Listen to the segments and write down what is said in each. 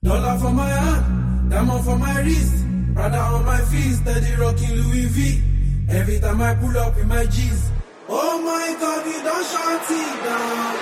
Dollar for my hand, diamond for my wrist. Prada on my feet, steady rocking Louis V. Every time I pull up with my G's. Oh my God, we don't shut it down.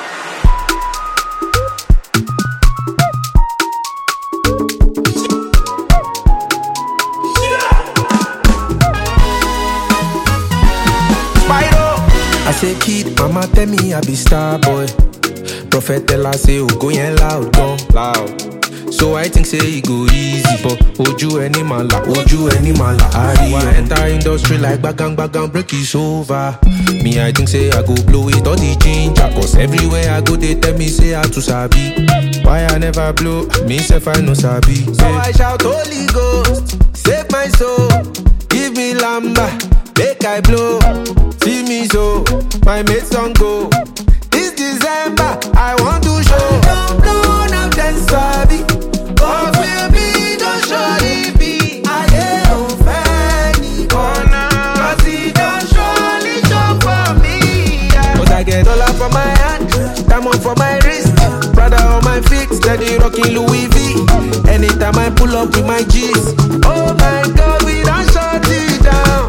I say kid, mama tell me I be star boy. Prophet tell her say go yen loud, gone loud. So I think say it go easy, but oju any mala. I enter industry like bagang, break is over. Me I think say I go blow it all the ginger, cause everywhere I go they tell me say I too sabi. Why I never blow, me self I no sabi. So I shout Holy Ghost, save my soul, give me lamba, make I blow. See me so, my mates don't go. This December, I want to show. Don't blow, now then sabi. But baby, don't surely be. I ain't fanny corner. Cause he don't surely jump for me. Yeah. But I get dollar for my hand, diamond for my wrist. Prada on my feet, steady rocking Louis V. Anytime I pull up with my G's. Oh my God, we don't shut it down.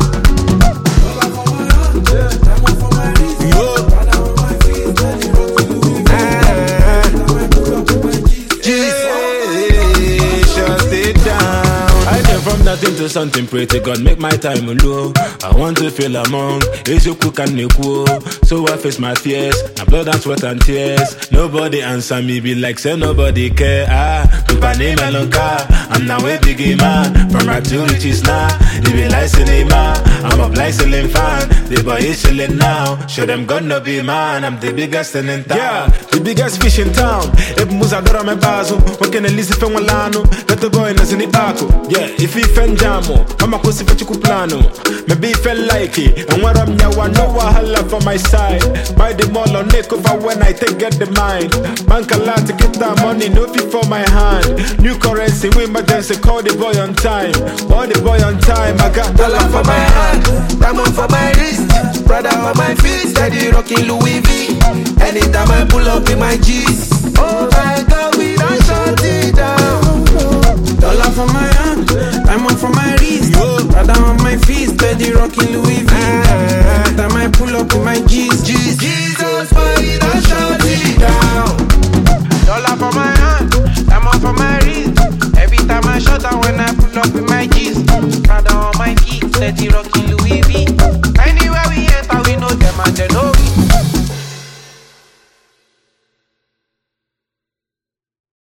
Nothing to something, pray to God, make my time low. I want to feel among Ezoku and Neku. So I face my fears, my blood and sweat and tears. Nobody answer me, be like say nobody care. Tupani Melonka, I'm now a biggie man. From right to riches now, they be like cinema. I'm a blind ceiling fan, the boy is chilling now. Show them gonna be man, I'm the biggest in town. Yeah, the biggest fish in town. If Muzadora me bazo, what can I listen from Walano? Let the boy in the Paco. Yeah, if he Jamo, I'm a pussy for Chukuplano. Maybe felt like it, and what I'm now, I know I holla for my side. Buy the mall on neck over when I take get the mind. Bank a lot to get that money, no fee for my hand. New currency, we emergency, call the boy on time. Call the boy on time, I got dollar for my hand, diamond for my wrist. Prada on my feet, steady rocking Louis V. Anytime I pull up with my G's. Oh my God, we don't shut it down. Dollar for my hand, diamond for my wrist. Prada on my feet, steady rocking Louis V. Every time I pull up with my G's. Jesus, why you don't shut it down? Dollar for my hand, diamond for my wrist. Every time I shut down when I